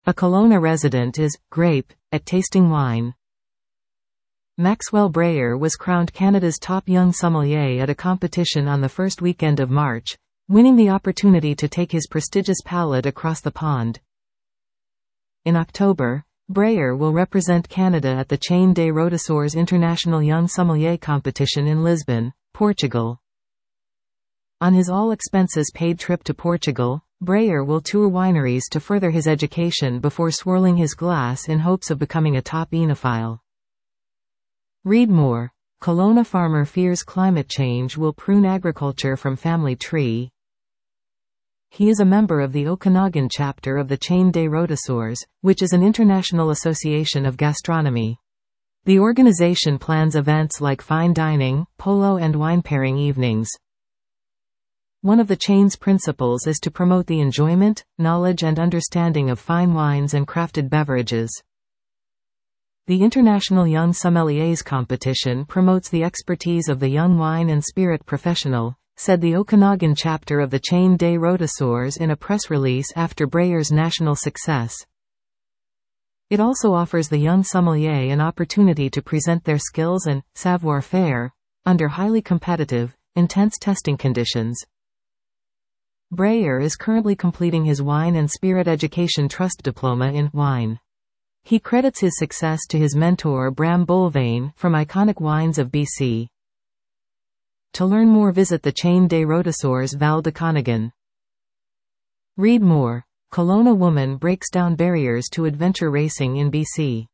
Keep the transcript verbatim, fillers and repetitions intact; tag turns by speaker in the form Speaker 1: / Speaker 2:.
Speaker 1: A Kelowna resident is grape at tasting wine. Maxwell Breyer was crowned Canada's top young sommelier at a competition on the first weekend of March, winning the opportunity to take his prestigious palate across the pond. In October, Breyer will represent Canada at the Chain des Rôdisseurs International Young Sommelier Competition in Lisbon, Portugal. On his all-expenses-paid trip to Portugal, Breyer will tour wineries to further his education before swirling his glass in hopes of becoming a top enophile. Read more. Kelowna farmer fears climate change will prune agriculture from family tree. He is a member of the Okanagan chapter of the Chain des Rôdisseurs, which is an international association of gastronomy. The organization plans events like fine dining, polo and wine pairing evenings. One of the chain's principles is to promote the enjoyment, knowledge and understanding of fine wines and crafted beverages. The International Young Sommeliers Competition promotes the expertise of the young wine and spirit professional, said the Okanagan chapter of the Chain des Rôdisseurs in a press release after Breyer's national success. It also offers the young sommelier an opportunity to present their skills and savoir-faire under highly competitive, intense testing conditions. Breyer is currently completing his Wine and Spirit Education Trust Diploma in Wine. He credits his success to his mentor Bram Bolvain from Iconic Wines of B C. To learn more, visit the Chain des Rôdisseurs Val d'Okanagan. Read more. Kelowna woman breaks down barriers to adventure racing in B C.